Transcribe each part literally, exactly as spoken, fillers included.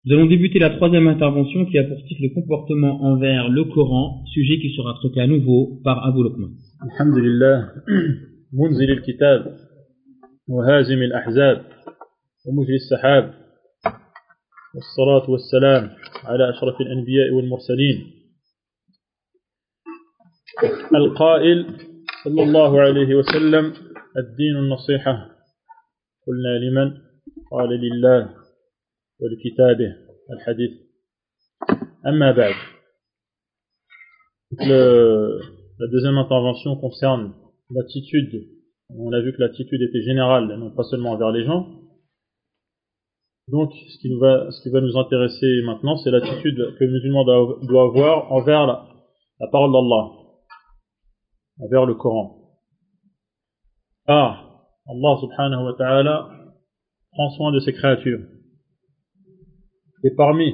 Nous allons débuter la troisième intervention qui a pour titre le comportement envers le Coran, sujet qui sera traité à nouveau par Abu Luqman. Alhamdulillah, munzil al-kitab, wa hazim al-ahzab, wa mujri al-sahab, والصلاة والسلام على أشرف الأنبياء والمرسلين القائل صلى الله عليه وسلم الدين النصيحة قلنا لمن قال لله ولكتابه الحديث أما بعد. Le, la deuxième intervention concerne l'attitude. On a vu que l'attitude était générale, non pas seulement envers les gens. Donc, ce qui, nous va, ce qui va nous intéresser maintenant, c'est l'attitude que le musulman doit, doit avoir envers la, la parole d'Allah, envers le Coran. Ah, Allah subhanahu wa ta'ala prend soin de ses créatures. Et parmi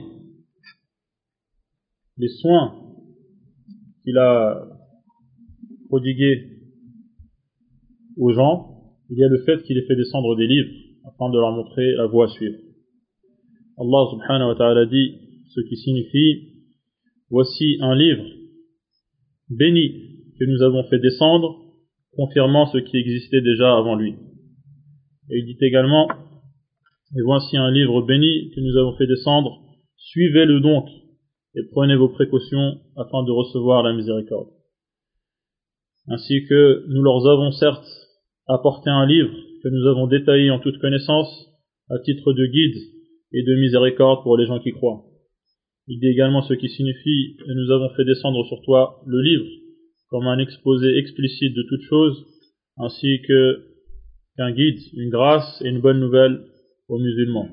les soins qu'il a prodigués aux gens, il y a le fait qu'il ait fait descendre des livres afin de leur montrer la voie à suivre. Allah subhanahu wa ta'ala dit, ce qui signifie, voici un livre béni que nous avons fait descendre, confirmant ce qui existait déjà avant lui. Et il dit également, et voici un livre béni que nous avons fait descendre, suivez-le donc et prenez vos précautions afin de recevoir la miséricorde. Ainsi que nous leur avons certes apporté un livre que nous avons détaillé en toute connaissance à titre de guide et de miséricorde pour les gens qui croient. Il dit également ce qui signifie et nous avons fait descendre sur toi le livre comme un exposé explicite de toutes choses, ainsi que qu'un guide, une grâce et une bonne nouvelle aux musulmans.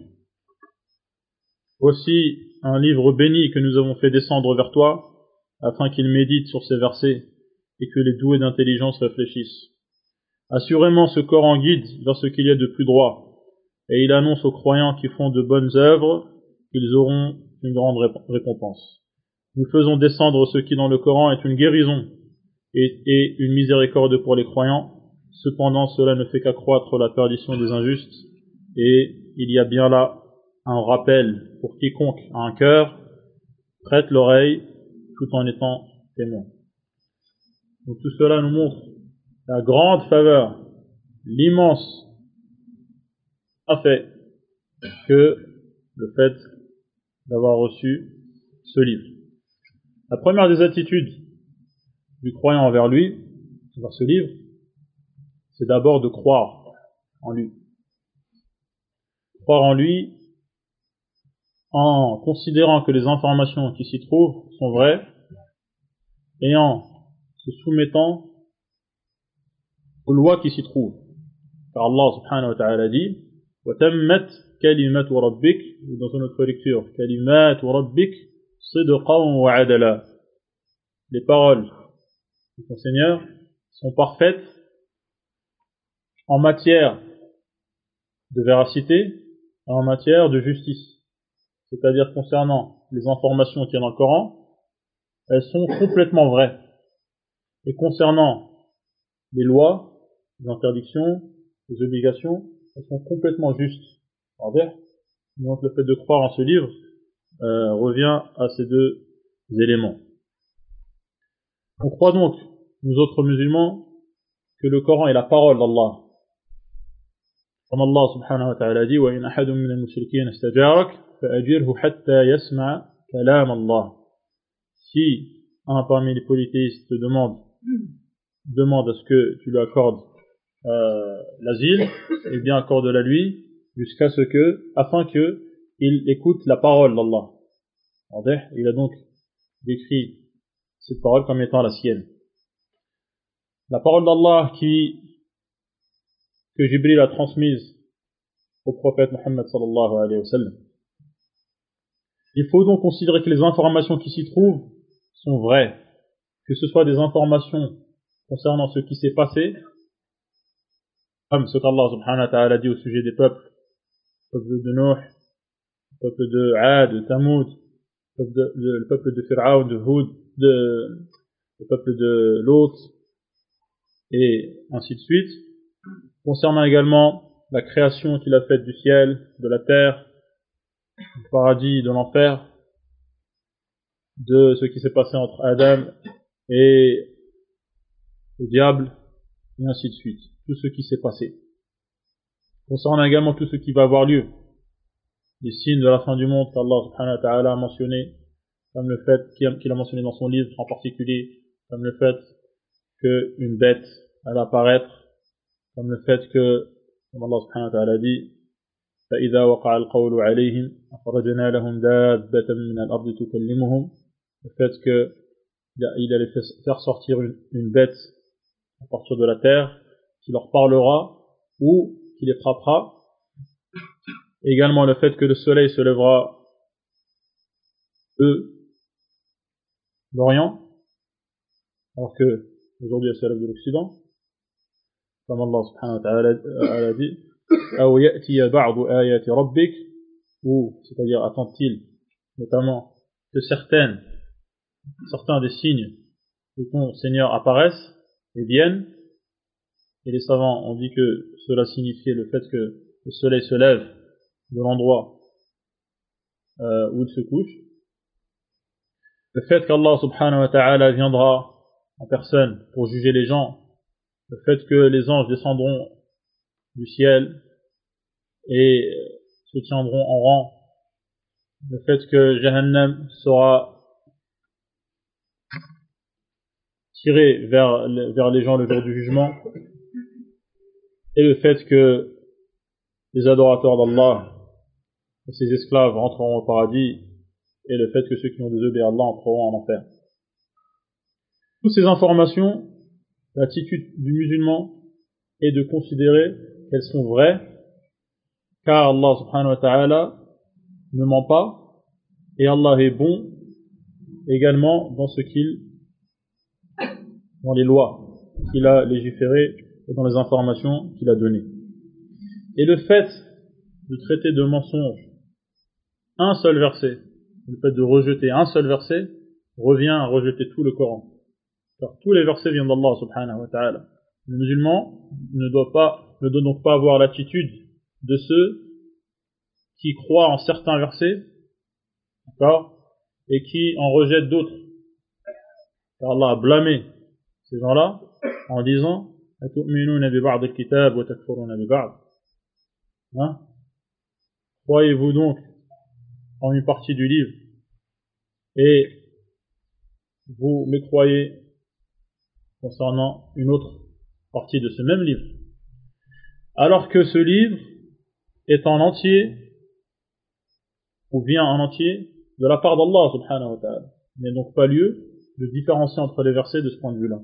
Aussi un livre béni que nous avons fait descendre vers toi, afin qu'ils méditent sur ces versets et que les doués d'intelligence réfléchissent. Assurément ce Coran guide vers ce qu'il y a de plus droit, et il annonce aux croyants qui font de bonnes œuvres qu'ils auront une grande récompense. Nous faisons descendre ce qui dans le Coran est une guérison et, et une miséricorde pour les croyants. Cependant, cela ne fait qu'accroître la perdition des injustes, et il y a bien là un rappel pour quiconque a un cœur, prête l'oreille tout en étant témoin. Donc tout cela nous montre la grande faveur, l'immense a fait que le fait d'avoir reçu ce livre. La première des attitudes du croyant envers lui, envers ce livre, c'est d'abord de croire en lui. Croire en lui en considérant que les informations qui s'y trouvent sont vraies et en se soumettant aux lois qui s'y trouvent. Car Allah subhanahu wa ta'ala dit وَتَمَّتْ كَلِمَةُ رَبِّكَ, dans une autre lecture, كَلِمَاتُ رَبِّكَ صِدْقًا وَعَدْلًا. Les paroles de ton Seigneur sont parfaites en matière de véracité et en matière de justice. C'est-à-dire concernant les informations qu'il y a dans le Coran, elles sont complètement vraies. Et concernant les lois, les interdictions, les obligations, elles sont complètement justes. Donc le fait de croire en ce livre euh, revient à ces deux éléments. On croit donc, nous autres musulmans, que le Coran est la parole d'Allah. Comme Allah subhanahu wa ta'ala dit وَإِنْ أَحَدٌ مِّنَ الْمُشْرِكِينَ اسْتَجَارَكَ فَأَجِرْهُ حَتَّى يَسْمَعَ كَلَامَ اللَّهِ. Si un parmi les polythéistes te demande, demande à ce que tu lui accordes euh, l'asile, eh bien accorde-la lui jusqu'à ce que, afin que il écoute la parole d'Allah. Il a donc décrit cette parole comme étant la sienne. La parole d'Allah qui que Jibril a transmise au prophète Muhammad sallallahu alayhi wa sallam. Il faut donc considérer que les informations qui s'y trouvent sont vraies, que ce soit des informations concernant ce qui s'est passé, comme ce qu'Allah subhanahu wa ta'ala dit au sujet des peuples, le peuple de Nuh, le peuple de Aad, de Tamoud, le peuple de, le, le peuple de Fir'aun, de Houd, de, le peuple de Lot, et ainsi de suite. Concernant également la création qu'il a faite du ciel, de la terre, du paradis, de l'enfer, de ce qui s'est passé entre Adam et le diable, et ainsi de suite. Tout ce qui s'est passé. Concernant également tout ce qui va avoir lieu, les signes de la fin du monde qu'Allah subhanahu wa ta'ala a mentionné, comme le fait qu'il a mentionné dans son livre en particulier, comme le fait qu'une bête allait apparaître, comme le fait que, comme Allah subhanahu wa ta'ala dit, فَإِذَا وَقَعَ الْقَوْلُ عَلَيْهِمْ أَخْرَجْنَا لَهُمْ دَابَّةً مِنَ الْأَرْضِ تُكَلِّمُهُمْ, le fait qu'il allait faire sortir une, une bête à partir de la terre, qui leur parlera, ou qui les frappera. Également le fait que le soleil se lèvera de l'Orient, alors que aujourd'hui elle se lève de l'Occident, comme Allah subhanahu wa ta'ala a dit, أو يأتي بعض آيات ربك, ou, c'est-à-dire attend-il notamment que certaines, certains des signes de ton Seigneur apparaissent et viennent, et les savants ont dit que cela signifiait le fait que le soleil se lève de l'endroit euh, où il se couche, le fait qu'Allah subhanahu wa ta'ala viendra en personne pour juger les gens, le fait que les anges descendront du ciel et se tiendront en rang, le fait que Jahannam sera tiré vers, vers les gens le jour du jugement, et le fait que les adorateurs d'Allah et ses esclaves entreront au paradis, et le fait que ceux qui ont désobéi à Allah entreront en enfer. Toutes ces informations, l'attitude du musulman est de considérer qu'elles sont vraies, car Allah subhanahu wa ta'ala ne ment pas, et Allah est bon également dans ce qu'il, dans les lois qu'il a légiférées et dans les informations qu'il a données. Et le fait de traiter de mensonge un seul verset, le fait de rejeter un seul verset, revient à rejeter tout le Coran. Car tous les versets viennent d'Allah subhanahu wa ta'ala. Le musulman ne doit pas, ne doit donc pas avoir l'attitude de ceux qui croient en certains versets, d'accord, et qui en rejettent d'autres. Car Allah a blâmé ces gens-là en disant أَتُؤْمِنُونَ بِبَعْضِ الْكِتَابِ وَتَكْفُرُونَ بِبَعْضِ. Hein? Croyez-vous donc en une partie du livre et vous mécroyez concernant une autre partie de ce même livre, alors que ce livre est en entier ou vient en entier de la part d'Allah subhanahu wa ta'ala. Il n'est donc pas lieu de différencier entre les versets de ce point de vue-là.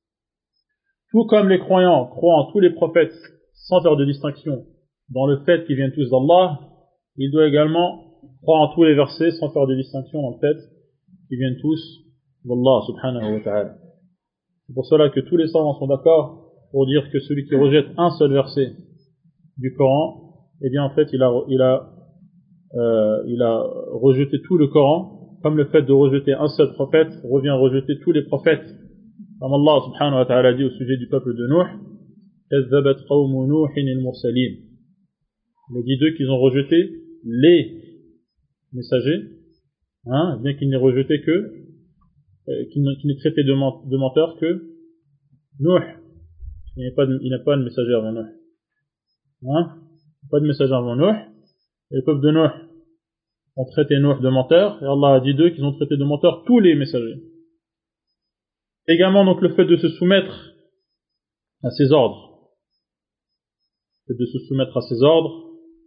Tout comme les croyants croient en tous les prophètes sans faire de distinction dans le fait qu'ils viennent tous d'Allah, ils doivent également croire en tous les versets sans faire de distinction dans le fait qu'ils viennent tous d'Allah subhanahu wa ta'ala. C'est pour cela que tous les savants sont d'accord pour dire que celui qui rejette un seul verset du Coran, eh bien en fait il a, il a, euh, il a rejeté tout le Coran, comme le fait de rejeter un seul prophète revient à rejeter tous les prophètes. Comme Allah subhanahu wa ta'ala dit au sujet du peuple de Nuh, كَذَّبَتْ قَوْمُ نُوحٍ الْمُرْسَلِينَ. Il a dit d'eux qu'ils ont rejeté les messagers, hein, bien qu'ils n'aient rejeté que, euh, qu'ils n'aient traité de, ment, de menteur que Nuh. Il n'y a pas de, il n'y a pas de messager avant Nuh. Hein? Pas de messager avant Nuh. Et le peuple de Nuh ont traité Nuh de menteur, et Allah a dit d'eux qu'ils ont traité de menteur tous les messagers. Également donc le fait de se soumettre à ses ordres, le fait de se soumettre à ses ordres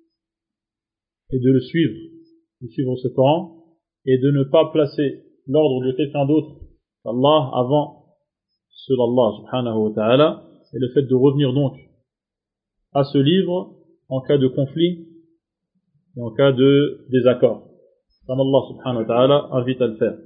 et de le suivre, de suivre ce Coran, et de ne pas placer l'ordre de quelqu'un d'autre qu'Allah avant ceux d'Allah subhanahu wa ta'ala, et le fait de revenir donc à ce livre en cas de conflit et en cas de désaccord, comme Allah subhanahu wa ta'ala invite à le faire.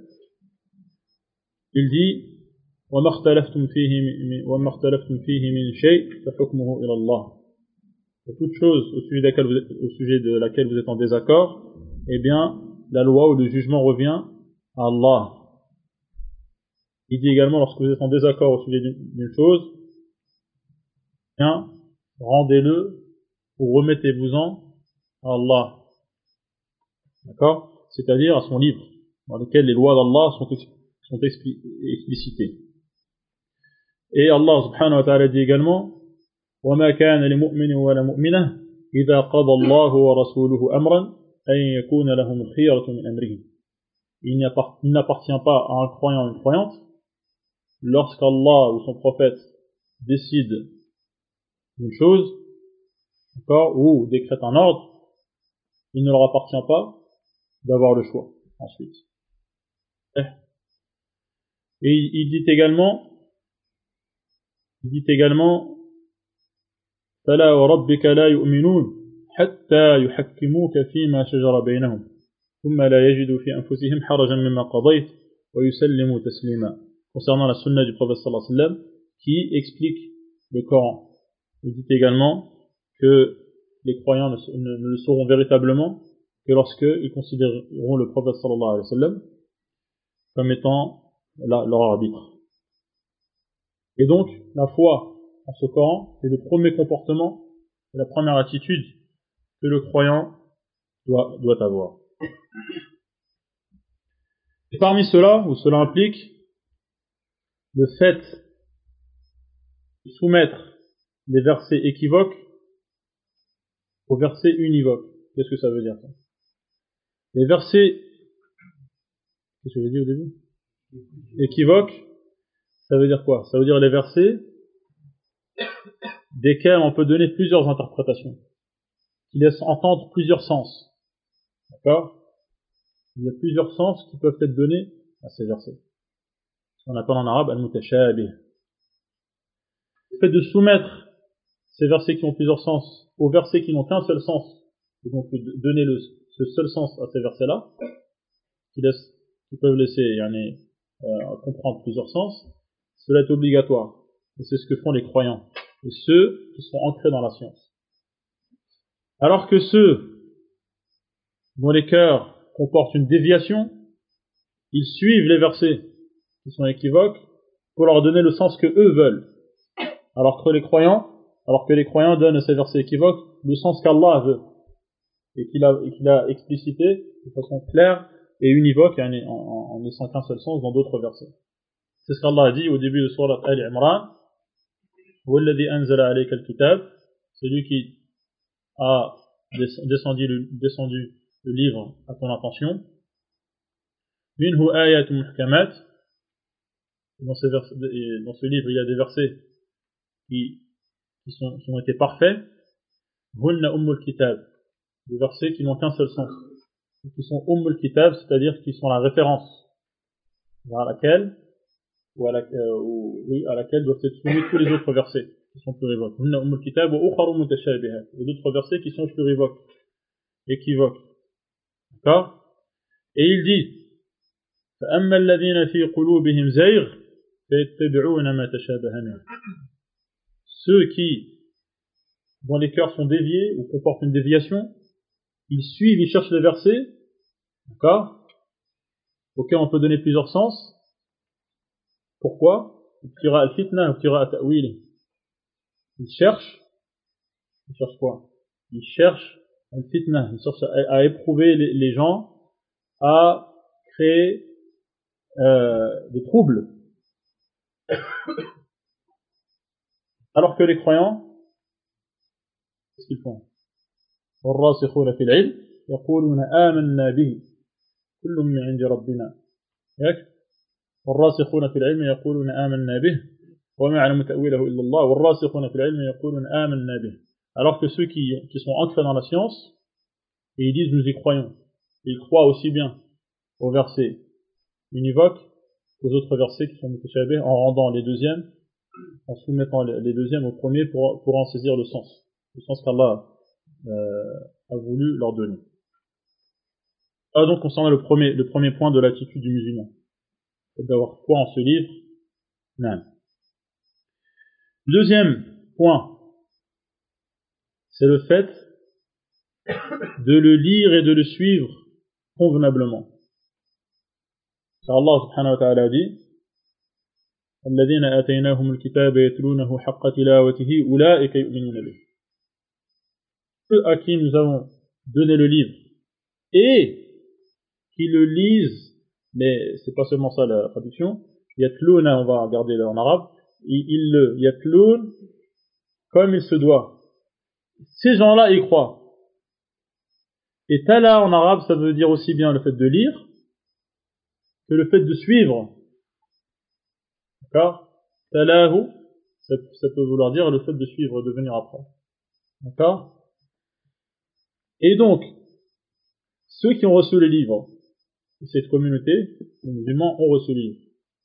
Il dit وَمَا اخْتَلَفْتُمْ فِيهِ وَمَا اخْتَلَفْتُمْ فِيهِ مِنْ شَيْءٍ فَحُكْمُهُ إِلَى اللَّهِ. Et toute chose au sujet, de laquelle vous êtes, au sujet de laquelle vous êtes en désaccord, eh bien, la loi ou le jugement revient à Allah. Il dit également, lorsque vous êtes en désaccord au sujet d'une chose, eh bien, rendez-le ou remettez-vous-en à Allah. d'accord, c'est-à-dire à son livre, dans lequel les lois d'Allah sont, ex sont expli explicitées. Et Allah subhanahu wa ta'ala dit également وَمَا كَانَ لِمُؤْمِنٍ وَلَا مُؤْمِنَةٍ إِذَا قَضَى اللَّهُ وَرَسُولُهُ أَمْرًا أَن يَكُونَ لَهُمُ الْخِيَرَةُ مِنْ أَمْرِهِمْ. Il n'appartient pas à un croyant ou une croyante, lorsqu'Allah ou son prophète décide d'une chose, d'accord, ou décrète un ordre, il ne leur appartient pas d'avoir le choix ensuite. Et il dit également, il dit également, فَلَا وَرَبِّكَ لَا يُؤْمِنُونَ حَتَّى يُحَكِّمُوكَ فِيمَا شَجَرَ بَيْنَهُمْ ثُمَّ لَا يَجِدُوا فِي أَنفُسِهِمْ حَرَجًا مِمَّا قَضَيْتَ وَيُسَلِّمُوا تَسْلِيمًا. Concernant la sunna du prophète sallallahu alayhi wa sallam, qui explique le Coran. Il dit également que les croyants ne, ne, ne le sauront véritablement que lorsqu'ils considéreront le prophète sallallahu alayhi wa sallam comme étant la, leur arbitre. Et donc, la foi en ce Coran, c'est le premier comportement, c'est la première attitude que le croyant doit, doit avoir. Et parmi cela, où cela implique le fait de soumettre les versets équivoques aux versets univoques. Qu'est-ce que ça veut dire ça? Les versets, qu'est-ce que j'ai dit au début? Équivoques, ça veut dire quoi? Ça veut dire les versets desquels on peut donner plusieurs interprétations, qui laissent entendre plusieurs sens. D'accord? Il y a plusieurs sens qui peuvent être donnés à ces versets. Ce qu'on appelle en arabe al-mutashabih. Le fait de soumettre ces versets qui ont plusieurs sens aux versets qui n'ont qu'un seul sens, et donc donner le, ce seul sens à ces versets-là, qui, laissent, qui peuvent laisser yani, euh, comprendre plusieurs sens, cela est obligatoire. Et c'est ce que font les croyants, et ceux qui sont ancrés dans la science. Alors que ceux dont les cœurs comportent une déviation, ils suivent les versets qui sont équivoques pour leur donner le sens que eux veulent. Alors que les croyants, alors que les croyants donnent à ces versets équivoques le sens qu'Allah veut et qu'il a, et qu'il a explicité de façon claire et univoque en, en, en laissant qu'un seul sens dans d'autres versets. C'est ce qu'Allah a dit au début de Surat Al-Imran. وَالَّذِي أَنزَلَ عَلَيْكَ الْكِتَابِ, c'est lui qui a descendu le, descendu le livre à ton attention. مِنْهُ آيَاتٌ مُحْكَمَاتٌ, dans ce, vers, dans ce livre il y a des versets qui, qui, sont, qui ont été parfaits. هُنَّ أُمُّ الْكِتَابِ, des versets qui n'ont qu'un seul sens, qui sont أُمُّ الْكِتَابِ, c'est-à-dire qui sont la référence vers laquelle ou à, la, euh, ou, oui, à laquelle doivent être soumis tous les autres versets qui sont plurivoques. هُنَّ أُمُّ الْكِتَابِ وَأُخَرُ مُتَشَابِهَاتٌ, et d'autres versets qui sont plurivoques, équivoques. D'accord? Et il dit فَأَمَّا الَّذِينَ فِي قُلُوبِهِمْ زَيْغٌ فَيَتَّبِعُونَ مَا تَشَابَهَ مِنْهُ, ceux qui, dont les cœurs sont déviés ou comportent une déviation, ils suivent, ils cherchent les versets, d'accord, auxquels on peut donner plusieurs sens. Pourquoi? Ibtira al-fitna, ibtira al-ta'wili. Ils cherchent, ils cherchent quoi? Ils cherchent al-fitna, ils cherchent à, à éprouver les, les gens, à créer euh, des troubles. Alors que les croyants, qu'est-ce qu'ils font? والراسخون في العلم يقولون آمنا به كل من عند ربنا. والراسخون في العلم يقولون آمنا به وما يعلم تأويله إلا الله والراسخون في العلم يقولون آمنا به. Alors que ceux qui, qui sont ancrés dans la science, et ils disent nous y croyons, ils croient aussi bien aux versets univoques qu'aux autres versets qui sont mutashabih, en rendant les deuxièmes, en soumettant les deuxièmes au premier pour, pour en saisir le sens, le sens qu'Allah euh, a voulu leur donner. Ah, donc concernant le premier, le premier point de l'attitude du musulman, c'est d'avoir foi en ce livre. Non. Deuxième point, c'est le fait de le lire et de le suivre convenablement. Car Allah subhanahu wa ta'ala dit الذين آتيناهم الكتاب يتلونه حق تلاوته أولئك يؤمنون به. Ceux à qui nous avons donné le livre et qui le lisent, mais c'est pas seulement ça la traduction, yatloun, on va regarder en arabe, ils, ils le yatloun comme il se doit. Ces gens-là y croient. Et tala en arabe, ça veut dire aussi bien le fait de lire que le fait de suivre. D'accord? Talahu, ça, ça peut vouloir dire le fait de suivre, de venir après. D'accord? Et donc, ceux qui ont reçu les livres, cette communauté, les musulmans ont reçu les livres.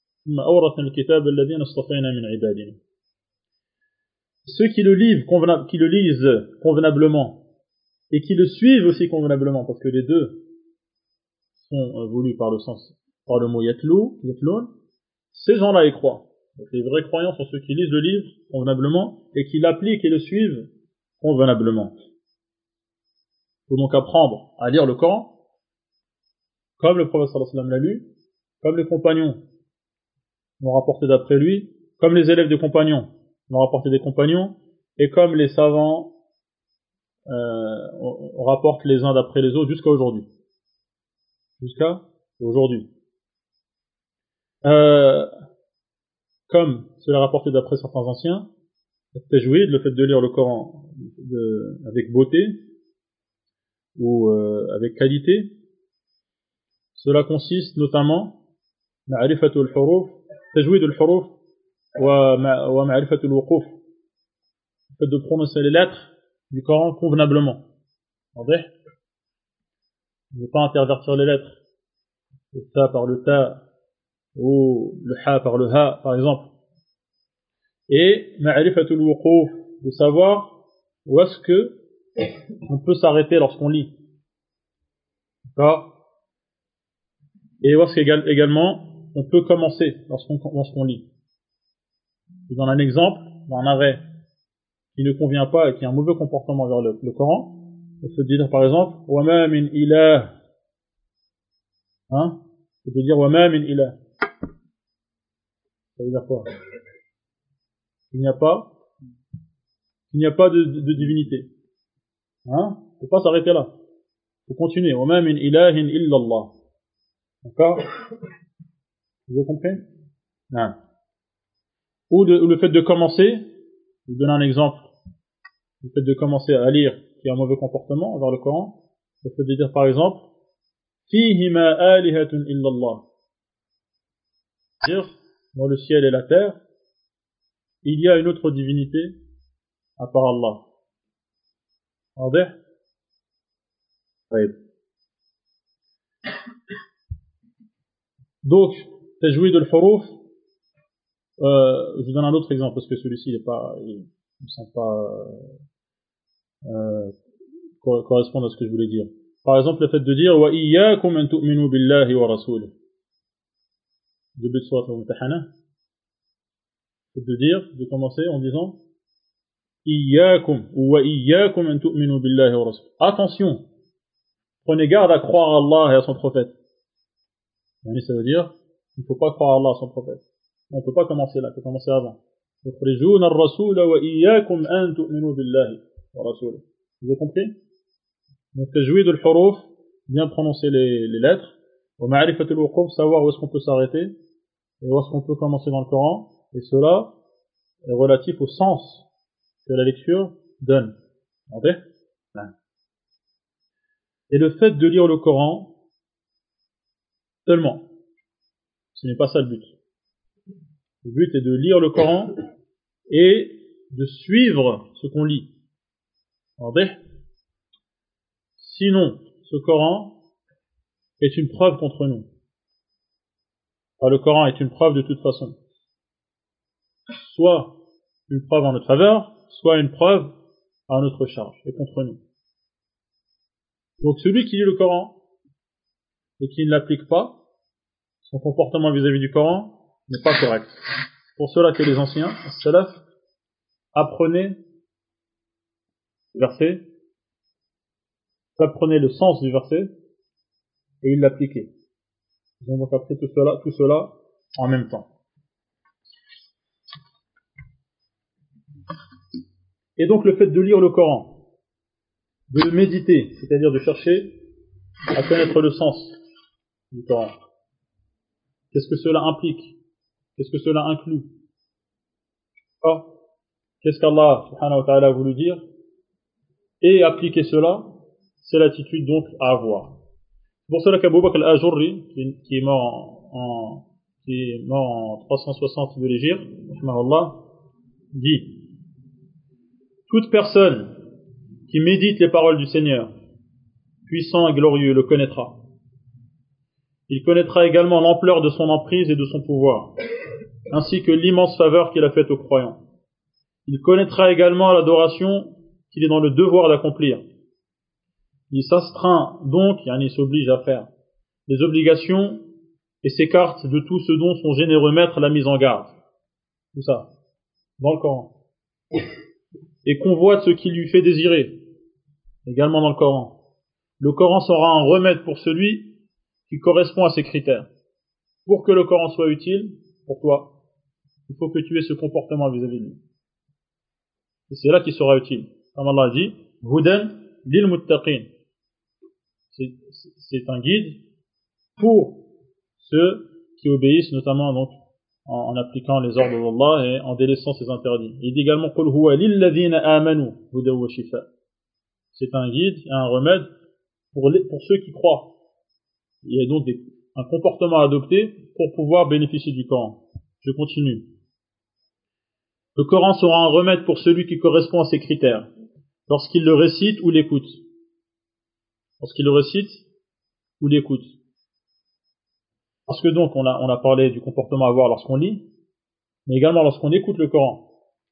Ceux qui le lisent, convenab- qui le lisent convenablement et qui le suivent aussi convenablement, parce que les deux sont euh, voulus par le sens, par le mot yatlou, yatloun, ces gens-là y croient. Donc les vrais croyants sont ceux qui lisent le livre convenablement et qui l'appliquent et le suivent convenablement. Il faut donc apprendre à lire le Coran, comme le prophète sallallahu alayhi wa sallam l'a lu, comme les compagnons l'ont rapporté d'après lui, comme les élèves des compagnons l'ont rapporté des compagnons, et comme les savants euh, on, on rapporte les uns d'après les autres jusqu'à aujourd'hui. Jusqu'à aujourd'hui. Euh, comme cela rapporté d'après certains anciens, le tajwid, le fait de lire le Coran de, avec beauté ou euh, avec qualité, cela consiste notamment ma'rifatu al-huruf, tajwid al-huruf wa ma'rifatu al-wuquf, le fait de prononcer les lettres du Coran convenablement. Ne pas intervertir les lettres, le ta par le ta ou le ha par le ha par exemple. Et ma'rifatul wuquf, de savoir où est-ce que on peut s'arrêter lorsqu'on lit. D'accord? Et où est-ce qu'également on peut commencer lorsqu'on lorsqu'on lit. Je donne un exemple d'un arrêt qui ne convient pas et qui a un mauvais comportement vers le, le Coran. On peut dire par exemple wa ma min ilah, hein, on peut dire wa ma min ilah. Ça veut dire quoi? Il n'y a pas, il n'y a pas de, de, de divinité. Hein? Il ne faut pas s'arrêter là. Il faut continuer. Wa ma min ilahin illa Allah. D'accord? Vous avez compris? Non. Ou, de, ou le fait de commencer, je vais donner un exemple, le fait de commencer à lire qui a un mauvais comportement vers le Coran, le fait de dire par exemple Fihima alihatun illa Allah. Dire dans le ciel et la terre, il y a une autre divinité à part Allah. واضح؟ طيب. Donc, tajwid al-huruf, euh, je vous donne un autre exemple parce que celui-ci il est pas, il ne semble pas euh, correspondre à ce que je voulais dire. Par exemple, le fait de dire wa iyyakum an tu'minu billahi wa rasulihi. Début de sourate al-Mumtahana. Le fait de dire, de commencer en disant iyyakum ou wa iyyakum an tu'minu billahi wa rasulihi. Attention, prenez garde à croire à Allah et à son prophète. Ça veut dire, il ne faut pas croire à Allah et à son prophète. On ne peut pas commencer là, il faut commencer avant. يخرجون الرسول وإياكم أن تؤمنوا بالله ورسوله. Vous avez compris? Donc, tajwid al-huruf, bien prononcer les, les lettres. Wa ma'rifatul wuquf, savoir où est-ce qu'on peut s'arrêter et où est-ce qu'on peut commencer dans le Coran. Et cela est relatif au sens que la lecture donne. Ok? Et le fait de lire le Coran seulement, ce n'est pas ça le but. Le but est de lire le Coran et de suivre ce qu'on lit. Sinon, ce Coran est une preuve contre nous. Enfin, le Coran est une preuve de toute façon. Soit une preuve en notre faveur, soit une preuve à notre charge et contre nous. Donc celui qui lit le Coran et qui ne l'applique pas, son comportement vis-à-vis du Coran n'est pas correct. C'est pour cela que les anciens, les salaf, apprenaient le verset, apprenaient le sens du verset et ils l'appliquaient. Ils ont donc appris tout cela, tout cela en même temps. Et donc le fait de lire le Coran, de le méditer, c'est-à-dire de chercher à connaître le sens du Coran. Qu'est-ce que cela implique? Qu'est-ce que cela inclut? Ah, qu'est-ce qu'Allah subhanahu wa ta'ala a voulu dire? Et appliquer cela, c'est l'attitude donc à avoir. C'est pour cela qu'Abu Bakr al-Ajurri, qui, qui est mort en, en, qui est mort en trois cent soixante de l'Hégire, dit: toute personne qui médite les paroles du Seigneur, puissant et glorieux, le connaîtra. Il connaîtra également l'ampleur de son emprise et de son pouvoir, ainsi que l'immense faveur qu'il a faite aux croyants. Il connaîtra également l'adoration qu'il est dans le devoir d'accomplir. Il s'astreint donc, il s'oblige à faire les obligations et s'écarte de tout ce dont son généreux maître l'a mis en garde. Tout ça, dans le Coran. Et convoite ce qui lui fait désirer, également dans le Coran. Le Coran sera un remède pour celui qui correspond à ces critères. Pour que le Coran soit utile, pour toi, il faut que tu aies ce comportement vis-à-vis de lui. Et c'est là qu'il sera utile. Comme Allah a dit, Hudan lil muttaqin. C'est un guide pour ceux qui obéissent, notamment donc en, en appliquant les ordres d'Allah et en délaissant ses interdits. Il dit également Qul huwa lil ladhina amanu hudan wa shifa. C'est un guide et un remède pour, les, pour ceux qui croient. Il y a donc des, un comportement à adopter pour pouvoir bénéficier du Coran. Je continue. Le Coran sera un remède pour celui qui correspond à ces critères, lorsqu'il le récite ou l'écoute. Lorsqu'il le récite ou l'écoute. Parce que donc, on a, on a parlé du comportement à avoir lorsqu'on lit, mais également lorsqu'on écoute le Coran.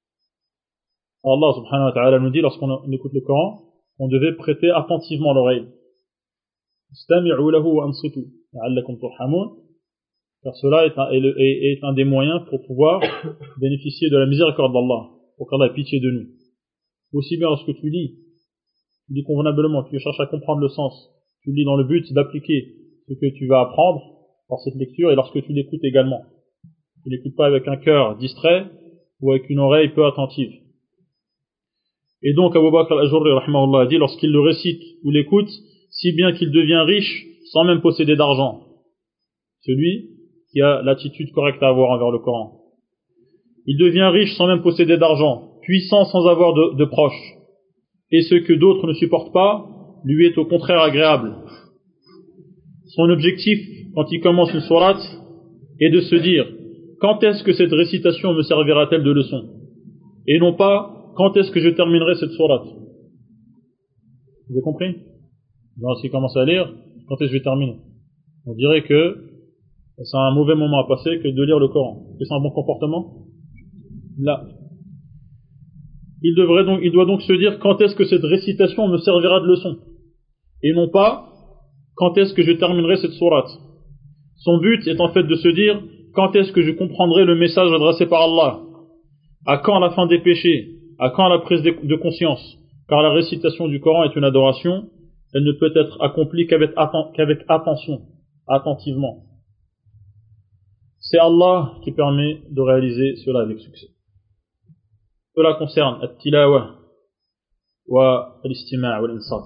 Allah subhanahu wa ta'ala nous dit, lorsqu'on écoute le Coran, on devait prêter attentivement l'oreille. Istami'u lahu wa ansitu la'allakum turhamun. Car cela est un, est, le, est, est un des moyens pour pouvoir bénéficier de la miséricorde d'Allah, pour qu'Allah ait pitié de nous. Aussi bien lorsque tu lis, tu lis convenablement, tu cherches à comprendre le sens, tu lis dans le but d'appliquer ce que tu vas apprendre par cette lecture, et lorsque tu l'écoutes également. Tu l'écoutes pas avec un cœur distrait ou avec une oreille peu attentive. Et donc Abu Bakr al-Ajurri rahimahullah a dit, lorsqu'il le récite ou l'écoute, si bien qu'il devient riche sans même posséder d'argent, celui qui a l'attitude correcte à avoir envers le Coran. Il devient riche sans même posséder d'argent, puissant sans avoir de, de proches, et ce que d'autres ne supportent pas, lui est au contraire agréable. Son objectif, quand il commence une sourate, est de se dire, quand est-ce que cette récitation me servira-t-elle de leçon? Et non pas, quand est-ce que je terminerai cette sourate? Vous avez compris? Lorsqu'il commence à lire, quand est-ce que je vais terminer? On dirait que c'est un mauvais moment à passer que de lire le Coran. Est-ce que c'est un bon comportement? Là. Il devrait donc, il doit donc se dire quand est-ce que cette récitation me servira de leçon? Et non pas quand est-ce que je terminerai cette sourate. Son but est en fait de se dire quand est-ce que je comprendrai le message adressé par Allah? À quand la fin des péchés? À quand la prise de conscience? Car la récitation du Coran est une adoration, elle ne peut être accomplie qu'avec, atten- qu'avec attention, attentivement. C'est Allah qui permet de réaliser cela avec succès. Cela concerne at-tilawa wa al-istima' wa al-insat.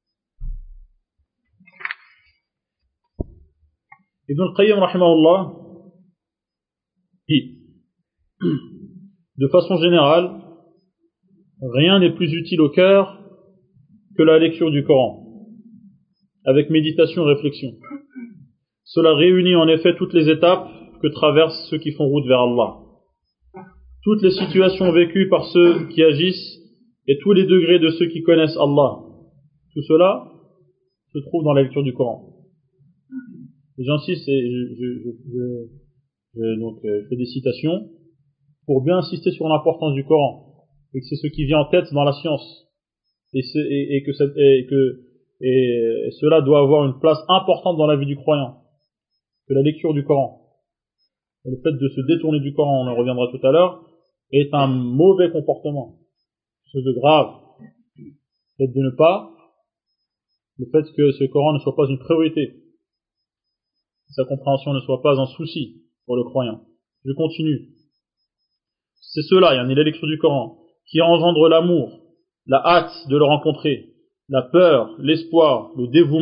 Ibn al-Qayyim rahimahullah dit, de façon générale, rien n'est plus utile au cœur que la lecture du Coran, avec méditation et réflexion. Cela réunit en effet toutes les étapes que traversent ceux qui font route vers Allah. Toutes les situations vécues par ceux qui agissent et tous les degrés de ceux qui connaissent Allah. Tout cela se trouve dans la lecture du Coran. Et j'insiste, et je, je, je, je, je, donc, je fais des citations pour bien insister sur l'importance du Coran. Et que c'est ce qui vient en tête dans la science. Et, et, et, que, cette, et, que et, et cela doit avoir une place importante dans la vie du croyant. Que la lecture du Coran. Et le fait de se détourner du Coran, on en reviendra tout à l'heure, est un mauvais comportement. Chose de grave. Le fait de ne pas, le fait que ce Coran ne soit pas une priorité, que sa compréhension ne soit pas un souci pour le croyant. Je continue. C'est cela, il y en a la lecture du Coran, qui engendre l'amour, la hâte de le rencontrer, la peur, l'espoir, le dévouement,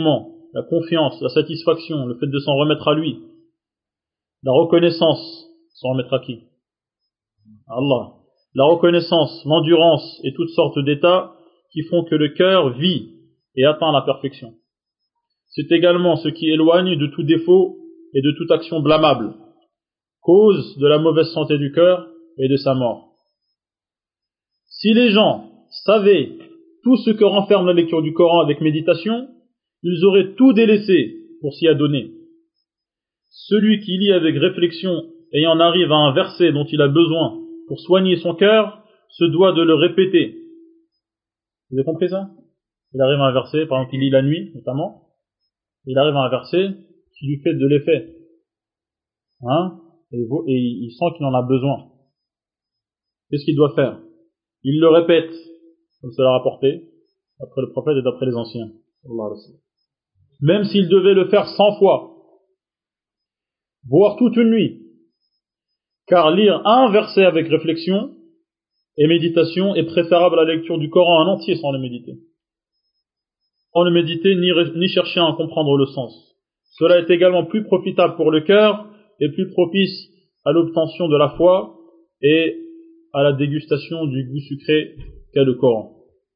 la confiance, la satisfaction, le fait de s'en remettre à lui, la reconnaissance, s'en remettre à qui? À Allah. La reconnaissance, l'endurance et toutes sortes d'états qui font que le cœur vit et atteint la perfection. C'est également ce qui éloigne de tout défaut et de toute action blâmable, cause de la mauvaise santé du cœur et de sa mort. Si les gens savaient tout ce que renferme la lecture du Coran avec méditation, ils auraient tout délaissé pour s'y adonner. Celui qui lit avec réflexion et en arrive à un verset dont il a besoin pour soigner son cœur, se doit de le répéter. Vous avez compris ça? Il arrive à un verset, par exemple il lit la nuit notamment, il arrive à un verset qui lui fait de l'effet. Hein? Et, et il sent qu'il en a besoin. Qu'est-ce qu'il doit faire? Il le répète, comme cela rapporté, d'après le prophète et d'après les anciens. Même s'il devait le faire cent fois, voire toute une nuit. Car lire un verset avec réflexion et méditation est préférable à la lecture du Coran en entier sans le méditer. Sans le méditer ni, ni chercher à en comprendre le sens. Cela est également plus profitable pour le cœur et plus propice à l'obtention de la foi et à la dégustation du goût sucré qu'est le Coran.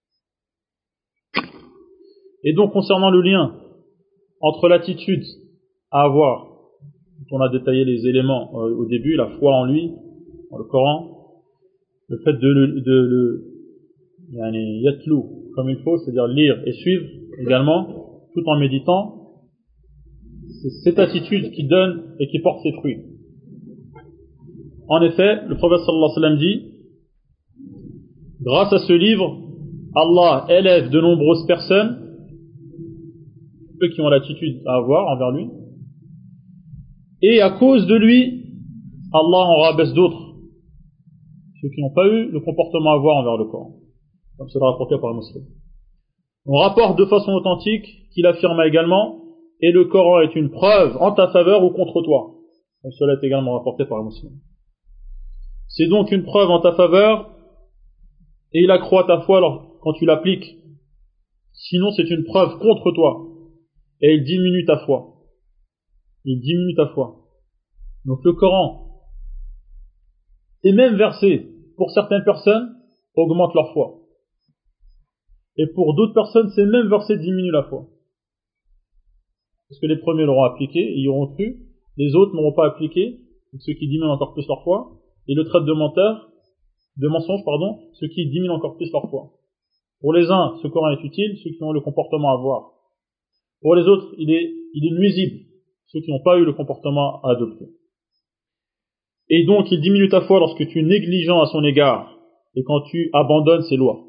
Et donc concernant le lien entre l'attitude à avoir, on a détaillé les éléments euh, au début, la foi en lui, dans le Coran, le fait de le de, de, yani, yatlou comme il faut, c'est-à-dire lire et suivre également, tout en méditant, c'est cette attitude qui donne et qui porte ses fruits. En effet, le prophète sallallahu alayhi wa sallam dit, grâce à ce livre, Allah élève de nombreuses personnes, ceux qui ont l'attitude à avoir envers lui, et à cause de lui, Allah en rabaisse d'autres, ceux qui n'ont pas eu le comportement à avoir envers le Coran, comme cela rapporté par un musulman. On rapporte de façon authentique qu'il affirma également, et le Coran est une preuve en ta faveur ou contre toi, comme cela est également rapporté par un musulman. C'est donc une preuve en ta faveur, et il accroît ta foi alors, quand tu l'appliques. Sinon c'est une preuve contre toi, et il diminue ta foi. Il diminue ta foi. Donc le Coran, et même versets, pour certaines personnes, augmentent leur foi. Et pour d'autres personnes, ces mêmes versets diminuent la foi. Parce que les premiers l'auront appliqué, et y auront cru, les autres n'auront pas appliqué, donc ceux qui diminuent encore plus leur foi, et le traitent de menteurs, de mensonges, pardon, ceux qui diminuent encore plus leur foi. Pour les uns, ce Coran est utile, ceux qui ont le comportement à avoir. Pour les autres, il est, il est nuisible, ceux qui n'ont pas eu le comportement à adopter. Et donc, il diminue ta foi lorsque tu es négligent à son égard, et quand tu abandonnes ses lois.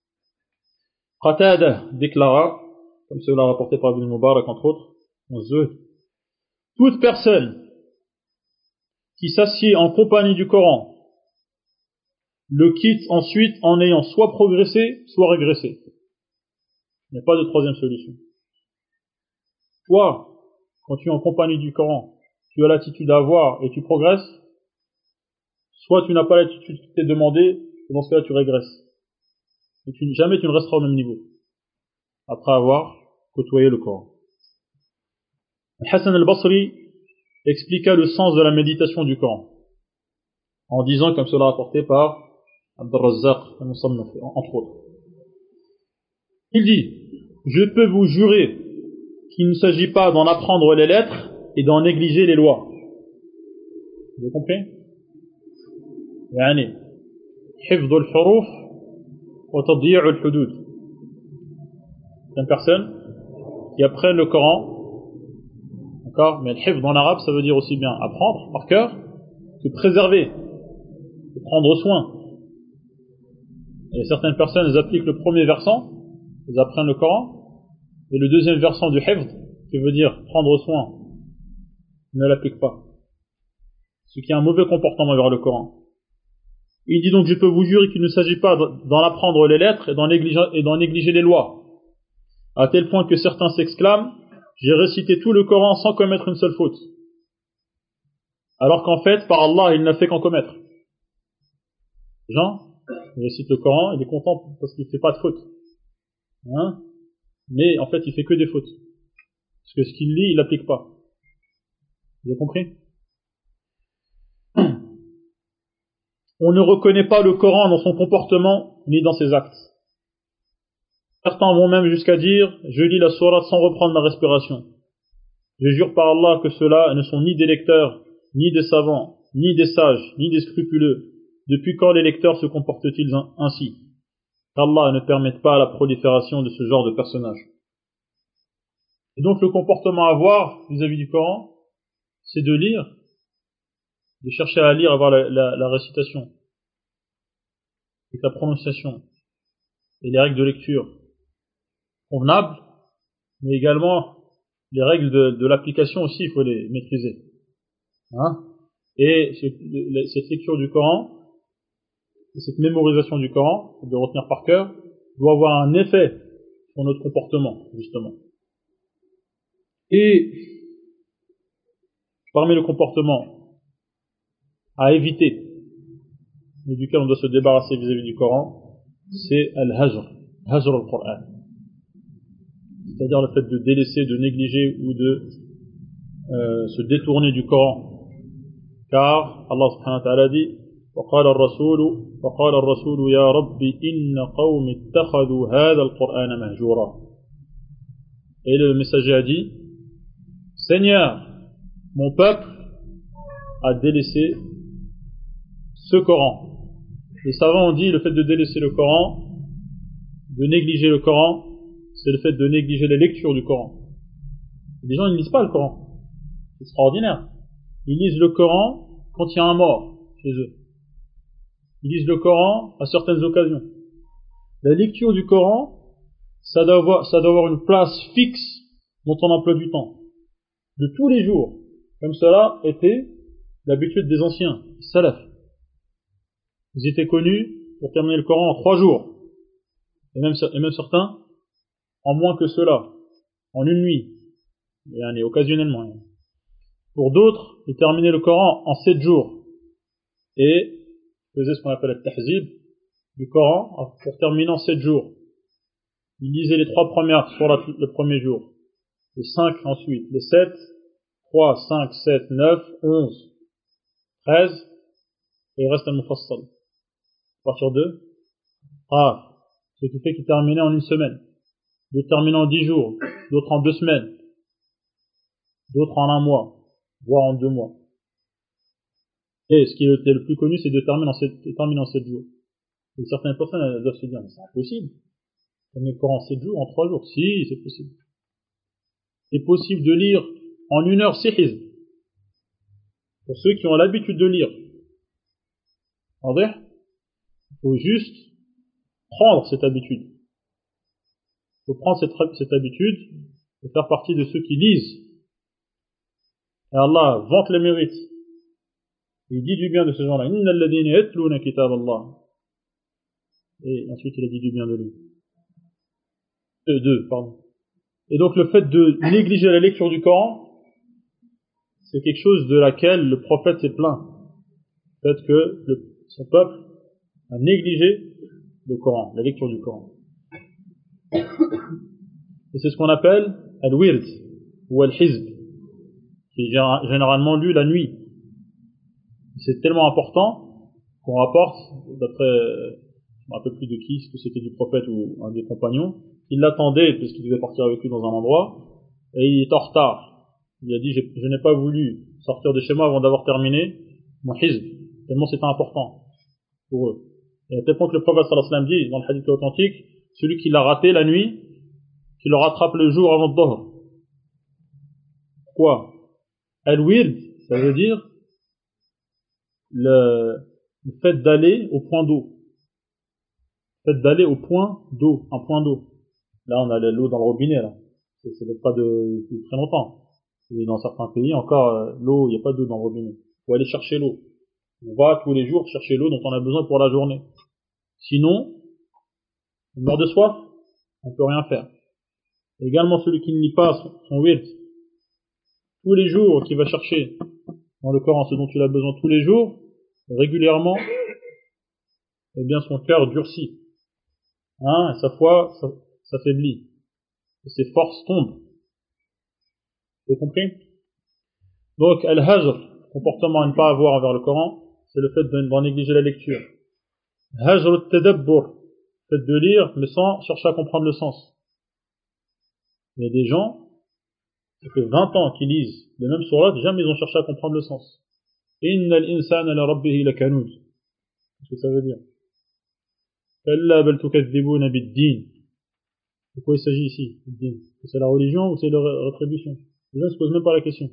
Qatada déclara, comme cela rapporté par Ibn Mubarak entre autres, en Zuhd, toute personne qui s'assied en compagnie du Coran le quitte ensuite en ayant soit progressé, soit régressé. Il n'y a pas de troisième solution. Toi, quand tu es en compagnie du Coran, tu as l'attitude à avoir et tu progresses, soit tu n'as pas l'attitude qui t'est demandée, et dans ce cas-là tu régresses. Et tu, jamais tu ne resteras au même niveau, après avoir côtoyé le Coran. Hassan al-Basri expliqua le sens de la méditation du Coran, en disant, comme cela rapporté par Abd al-Razzaq, entre autres. Il dit, je peux vous jurer qu'il ne s'agit pas d'en apprendre les lettres et d'en négliger les lois. Vous avez compris? Yani, hifdh al-huruf wa tadyi' al-hudud. C'est une personne qui apprend le Coran, d'accord? Mais le hifdh en arabe, ça veut dire aussi bien apprendre par cœur que préserver, et prendre soin. Et certaines personnes, elles appliquent le premier versant, elles apprennent le Coran, et le deuxième versant du hifdh, qui veut dire prendre soin, ne l'appliquent pas. Ce qui est un mauvais comportement vers le Coran. Il dit donc, je peux vous jurer qu'il ne s'agit pas d'en apprendre les lettres et d'en négliger, et d'en négliger les lois. À tel point que certains s'exclament, j'ai récité tout le Coran sans commettre une seule faute. Alors qu'en fait, par Allah, il n'a fait qu'en commettre. Jean, il récite le Coran, il est content parce qu'il ne fait pas de faute. Hein? Mais en fait, il fait que des fautes. Parce que ce qu'il lit, il l'applique pas. Vous avez compris? On ne reconnaît pas le Coran dans son comportement ni dans ses actes. Certains vont même jusqu'à dire « Je lis la sourate sans reprendre ma respiration. Je jure par Allah que ceux-là ne sont ni des lecteurs, ni des savants, ni des sages, ni des scrupuleux. Depuis quand les lecteurs se comportent-ils ainsi? Qu'Allah ne permette pas la prolifération de ce genre de personnages. » Et donc le comportement à avoir vis-à-vis du Coran, c'est de lire, de chercher à lire, à avoir la, la, la récitation, avec la prononciation, et les règles de lecture convenables, mais également les règles de, de l'application aussi, il faut les maîtriser. Hein? Et cette lecture du Coran, et cette mémorisation du Coran, de retenir par cœur, doit avoir un effet sur notre comportement, justement. Et parmi le comportement à éviter, et duquel on doit se débarrasser vis-à-vis du Coran, c'est al-hajr, hajr al-Qur'an. C'est-à-dire le fait de délaisser, de négliger ou de euh, se détourner du Coran. Car Allah subhanahu wa ta'ala dit وقال الرسول وقال الرسول يا رب إن قوم اتخذوا هذا القرآن مهجورا. Et le messager a dit Seigneur, mon peuple a délaissé ce Coran. Les savants ont dit le fait de délaisser le Coran, de négliger le Coran, c'est le fait de négliger la lecture du Coran. Les gens ils ne lisent pas le Coran. C'est extraordinaire. Ils lisent le Coran quand il y a un mort chez eux. Ils lisent le Coran à certaines occasions. La lecture du Coran, ça doit avoir, ça doit avoir une place fixe dans ton emploi du temps. De tous les jours. Comme cela était l'habitude des anciens, les salaf. Ils étaient connus pour terminer le Coran en trois jours. Et même, et même certains, en moins que cela, en une nuit. Et occasionnellement. Pour d'autres, ils terminaient le Coran en sept jours. Et faisaient ce qu'on appelle le tahzib du Coran pour terminer en sept jours. Ils lisaient les trois premières sur le premier jour. Les cinq ensuite. Les sept, trois, cinq, sept, neuf, onze, treize. Et il reste un mufassal. À partir de ah, ce qui fait qu'ils terminaient en une semaine. D'autres terminaient en dix jours. D'autres en deux semaines. D'autres en un mois. Voire en deux mois. Et ce qui était le plus connu, c'est de terminer en sept, terminer en sept jours. Et certaines personnes elles doivent se dire, mais c'est impossible. Terminer le Coran en sept jours, en trois jours. Si, c'est possible. C'est possible de lire en une heure six hizb. Pour ceux qui ont l'habitude de lire. En vrai, il faut juste prendre cette habitude. Il faut prendre cette, cette habitude et faire partie de ceux qui lisent. Et Allah vante les mérites. Il dit du bien de ces gens-là. Inna alladhina yatluna kitab Allah. Et ensuite il a dit du bien de lui. Euh, deux, pardon. Et donc le fait de négliger la lecture du Coran, c'est quelque chose de laquelle le prophète s'est plaint. Le fait que le, son peuple a négligé le Coran, la lecture du Coran. Et c'est ce qu'on appelle al-wird ou al-hizb, qui est généralement lu la nuit. C'est tellement important qu'on rapporte, d'après, je ne me rappelle plus de qui, est-ce que c'était du prophète ou un des compagnons, il l'attendait parce qu'il devait partir avec lui dans un endroit, et il est en retard. Il a dit, je, je n'ai pas voulu sortir de chez moi avant d'avoir terminé mon hizb, tellement c'était important pour eux. Et à tel point que le prophète sallallahu alayhi wa sallam dit, dans le hadith authentique, celui qui l'a raté la nuit, qui le rattrape le jour avant le dohr. Pourquoi? Al-wird, ça veut dire le, le fait d'aller au point d'eau. Le fait d'aller au point d'eau, un point d'eau. Là, on a l'eau dans le robinet, là. Ça ne date pas de, de très longtemps. Et dans certains pays, encore, euh, l'eau, il n'y a pas d'eau dans le robinet. Il faut aller chercher l'eau. On va tous les jours chercher l'eau dont on a besoin pour la journée. Sinon, on meurt de soif, on ne peut rien faire. Et également, celui qui ne lit pas son, son wird, tous les jours, qui va chercher dans le Coran ce dont il a besoin tous les jours, régulièrement, eh bien son cœur durcit. Hein, et sa foi s'affaiblit. Et ses forces tombent. Vous avez compris? Donc, al-hajr, comportement à ne pas avoir envers le Coran, c'est le fait d'en négliger la lecture. Hajr al-tadabbur, le fait de lire, mais sans chercher à comprendre le sens. Il y a des gens, ça fait vingt ans qu'ils lisent les mêmes sourates, jamais ils ont cherché à comprendre le sens. Inna al-insana la rabbihi lakanud. Qu'est-ce que ça veut dire? Kalla bal tukadhibuna bid-din. De quoi il s'agit ici? C'est la religion ou c'est la rétribution? Les gens ne se posent même pas la question.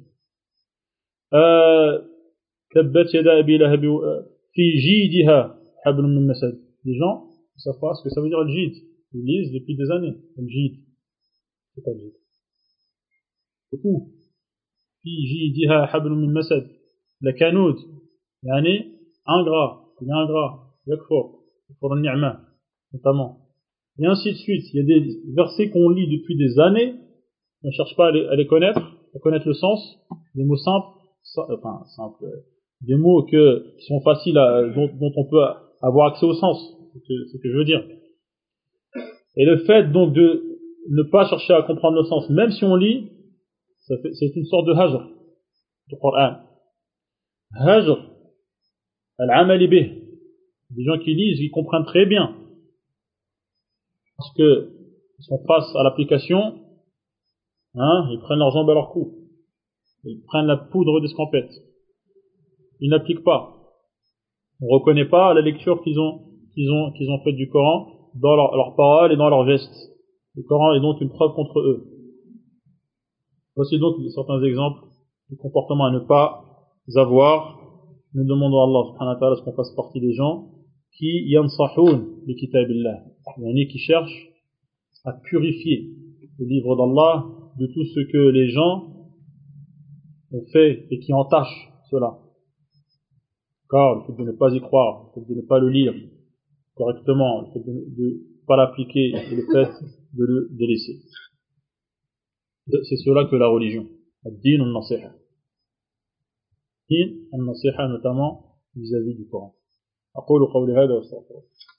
Tabbat yada abi lahab fi jidha hablum min masad. Les gens ne savent pas ce que ça veut dire le jid. Ils lisent depuis des années. Le jid. C'est pas le jid. Beaucoup. Fi jidha hablum min masad. La kanoud. Yani ingrat. Il est ingrat. Yakfur. Yakfur al-ni'ma. Notamment. Et ainsi de suite. Il y a des versets qu'on lit depuis des années. On ne cherche pas à les, à les connaître, à connaître le sens. Des mots simples, enfin simples, des mots que, qui sont faciles, à, dont, dont on peut avoir accès au sens. C'est ce que, ce que je veux dire. Et le fait donc de ne pas chercher à comprendre le sens, même si on lit, ça fait, c'est une sorte de hajr du Coran. Hajr, al-amali bih. Des gens qui lisent, ils comprennent très bien. Parce que ils sont face à l'application, hein, ils prennent leur jambe à leur cou. Ils prennent la poudre d'escampette. Ils n'appliquent pas. On ne reconnaît pas la lecture qu'ils ont, qu'ils ont, qu'ils ont faite du Coran dans leurs leur paroles et dans leurs gestes. Le Coran est donc une preuve contre eux. Voici donc certains exemples de comportements à ne pas avoir. Nous demandons à Allah subhanahu wa ta'ala ce qu'on fasse partie des gens qui yansahoun li kitabillah, yani qui cherchent à purifier le livre d'Allah de tout ce que les gens ont fait et qui entachent cela. Car le fait de ne pas y croire, le fait de ne pas le lire correctement, le fait de ne pas l'appliquer et le fait de le délaisser. C'est cela que la religion. Ad-din al-nasiha. Din al-nasiha notamment vis-à-vis du Coran. أقول قولي هذا واستغفر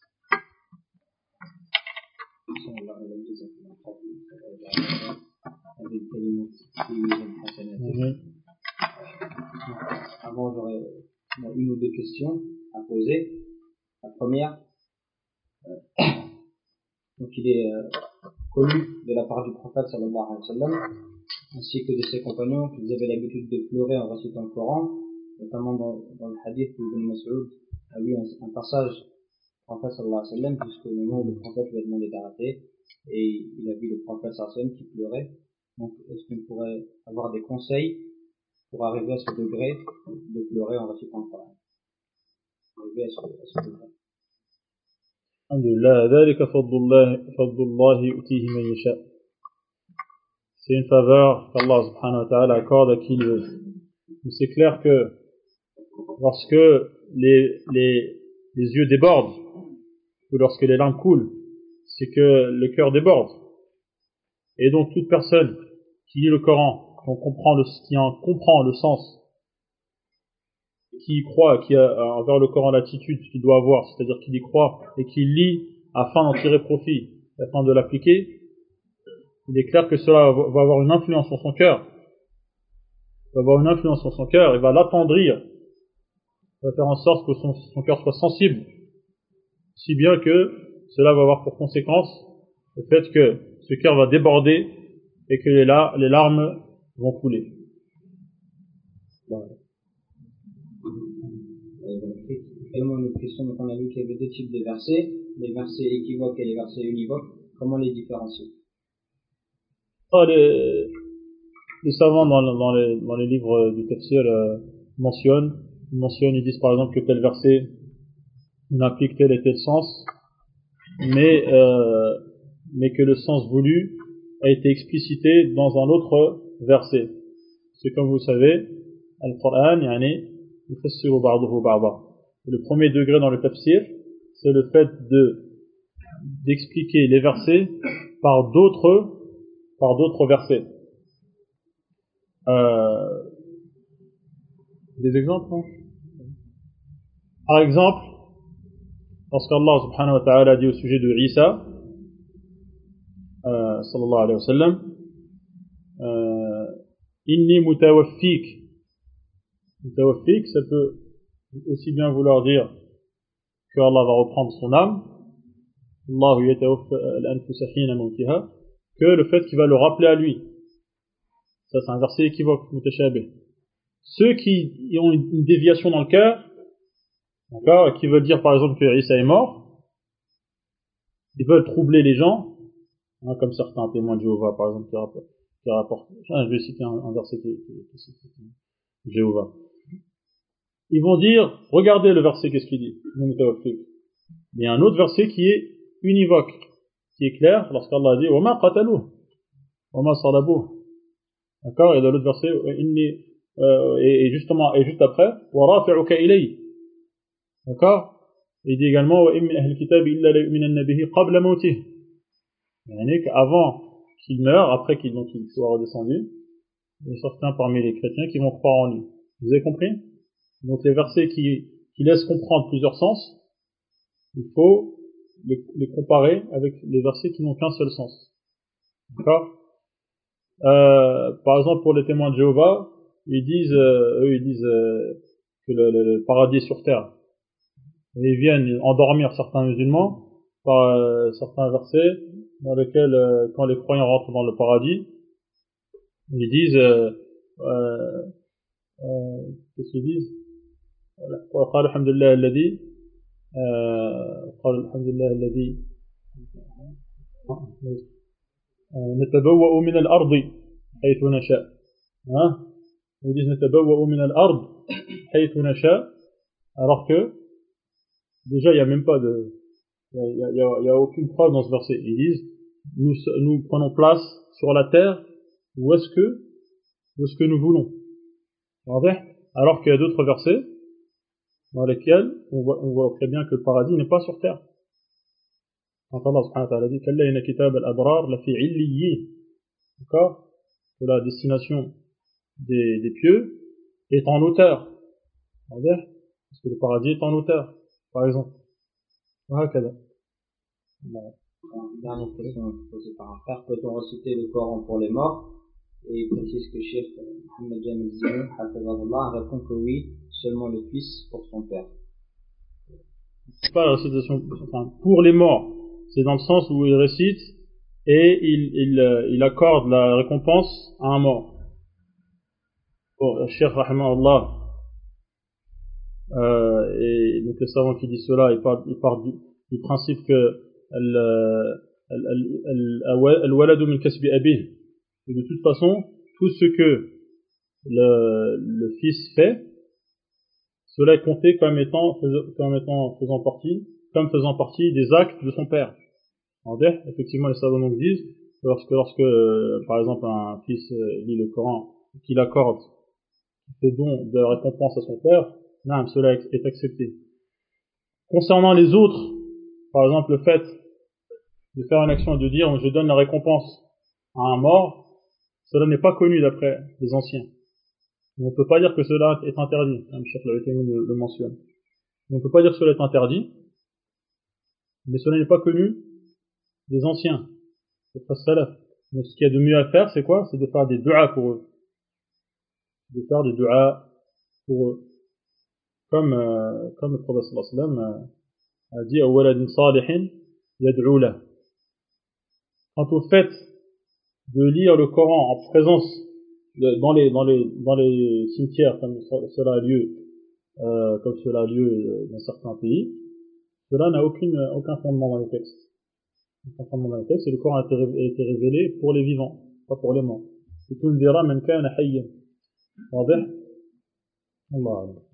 الله. Avant, j'aurais une ou deux questions à poser. La première, euh, donc il est euh, connu de la part du prophète sallallahu alayhi wa sallam, ainsi que de ses compagnons, qu'ils avaient l'habitude de pleurer en récitant le Coran, notamment dans, dans le hadith de Ibn Mas'ud a eu un, un passage du prophète sallallahu alayhi wa sallam, puisqu'au moment où le prophète lui a demandé d'arrêter, et il a vu le prophète sallallahu alayhi wa sallam qui pleurait. Donc, est-ce qu'on pourrait avoir des conseils pour arriver à ce degré de pleurer en récitant le Coran? Arriver à ce, à ce degré. Alhamdulillah, dhalika fadlullah yu'tihi man yasha. C'est une faveur qu'Allah subhanahu wa ta'ala accorde à qui il veut. Mais c'est clair que lorsque les, les, les yeux débordent, ou lorsque les larmes coulent, c'est que le cœur déborde. Et donc toute personne qui lit le Coran, qui en comprend le, qui en comprend le sens, qui y croit, qui a envers le Coran l'attitude qu'il doit avoir, c'est-à-dire qu'il y croit et qu'il lit afin d'en tirer profit, afin de l'appliquer, il est clair que cela va avoir une influence sur son cœur, va avoir une influence sur son cœur et va l'attendrir, va faire en sorte que son, son cœur soit sensible, si bien que cela va avoir pour conséquence le fait que ce cœur va déborder et que les, la, les larmes vont couler. Voilà. Également une question, donc on a vu qu'il y avait deux types de versets, les versets équivoques et les versets univoques. Comment les différencier? Ah, les, les savants dans, dans, les, dans les livres du tafsir euh, mentionnent, ils mentionnent, ils disent par exemple que tel verset n'implique tel et tel sens, mais, euh, mais que le sens voulu a été explicité dans un autre verset. C'est comme vous savez, Al-Qur'an, yani, yufassiru ba'duhu ba'da. Le premier degré dans le tafsir, c'est le fait de d'expliquer les versets par d'autres par d'autres versets. Euh, des exemples, hein? Par exemple, lorsqu'Allah subhanahu wa ta'ala dit au sujet de Isa, euh, sallallahu alayhi wa sallam, euh, inni mutawaffik. Mutawaffik, ça peut aussi bien vouloir dire que Allah va reprendre son âme, Allahu yatawaffa al-anfusa hina mawtiha, que le fait qu'il va le rappeler à lui. Ça, c'est un verset équivoque, mutashabih. Ceux qui ont une déviation dans le cœur, d'accord, qui veulent dire par exemple que Isa est mort, ils veulent troubler les gens, hein, comme certains témoins de Jéhovah, par exemple, qui rapportent. Qui rapportent ah, je vais citer un, un verset qui est cité, Jéhovah. Ils vont dire, regardez le verset, qu'est-ce qu'il dit. Il y a un autre verset qui est univoque, qui est clair, lorsqu'Allah dit, وَمَا قَتَلُوهُ وَمَا صَلَبُوهُ. D'accord, et dans l'autre verset, euh, et, et justement, et juste après, وَرَافِعُكَ إِلَيْهِ. D'accord, il dit également, وَإِمْ مِنْ أَهْلِ الْكِتَابِ إِلَّا لَيُؤْمِنَنَّ بِهِ قَبْلَ مَوْتِهِ. C'est-à-dire qu'avant qu'il meure, après qu'il, donc, il soit redescendu, il y a certains parmi les chrétiens qui vont croire en lui. Vous avez compris? Donc les versets qui, qui laissent comprendre plusieurs sens, il faut les, les comparer avec les versets qui n'ont qu'un seul sens. D'accord? Euh, par exemple, pour les témoins de Jéhovah, ils disent, euh, eux, ils disent euh, que le, le, le paradis est sur terre. Et ils viennent endormir certains musulmans par euh, certains versets dans lesquels, euh, quand les croyants rentrent dans le paradis, ils disent, euh, euh, euh, qu'est-ce qu'ils disent? وقال الحمد لله الذي قال الحمد لله الذي نتبوأ من الأرض حيث نشاء. Ils disent نتبوأ من الأرض حيث نشاء, alors que déjà il n'y a même pas de, il y a, il y a, il y a aucune preuve dans ce verset. Ils disent nous, nous prenons place sur la terre où est-ce que où est-ce que nous voulons. Alors qu'il y a d'autres versets dans lesquels on voit, on voit très bien que le paradis n'est pas sur terre. Quand Allah subhanahu wa ta'ala dit Kalla inna kitab al-abrar la fi illiyin, d'accord, que la destination des, des pieux est en hauteur. Parce que le paradis est en hauteur, par exemple. Ah, kada. Dernière question posée par un frère, peut-on reciter le Coran pour les morts? Et il précise que Cheikh Mohamed Jamil Zine, Hafizahullah, répond que oui, seulement le fils pour son père. C'est pas la récitation, enfin, pour les morts, c'est dans le sens où il récite et il, il, il accorde la récompense à un mort. Bon, Cheikh Rahimahullah, euh, et donc les savants qui disent cela, ils partent, ils partent du, du principe que al-waladu min kasbi abih, et de toute façon, tout ce que le, le fils fait, cela est compté comme étant, comme étant faisant partie, comme faisant partie des actes de son père. Effectivement, les savants donc disent que lorsque, lorsque euh, par exemple, un fils euh, lit le Coran, qu'il accorde, qu'il fait don de récompense à son père, non, cela est accepté. Concernant les autres, par exemple, le fait de faire une action et de dire je donne la récompense à un mort, cela n'est pas connu d'après les anciens. On ne peut pas dire que cela est interdit, comme Cheikh le, le mentionne. On ne peut pas dire que cela est interdit, mais cela n'est pas connu des anciens, des salaf. Donc ce qu'il y a de mieux à faire, c'est quoi? C'est de faire des du'a pour eux. De faire des du'a pour eux. Comme, euh, comme le prophète sallallahu alayhi wa sallam a dit « Awaladin salihin yad'u lah ». Quant au fait de lire le Coran en présence de, dans les dans les dans les cimetières comme cela a lieu euh, comme cela a lieu dans certains pays, cela n'a aucune aucun fondement dans les textes. Aucun fondement dans les textes, et le Coran a été, a été révélé pour les vivants, pas pour les morts. Et tout le dira man kana hayyan. واضح. Allah.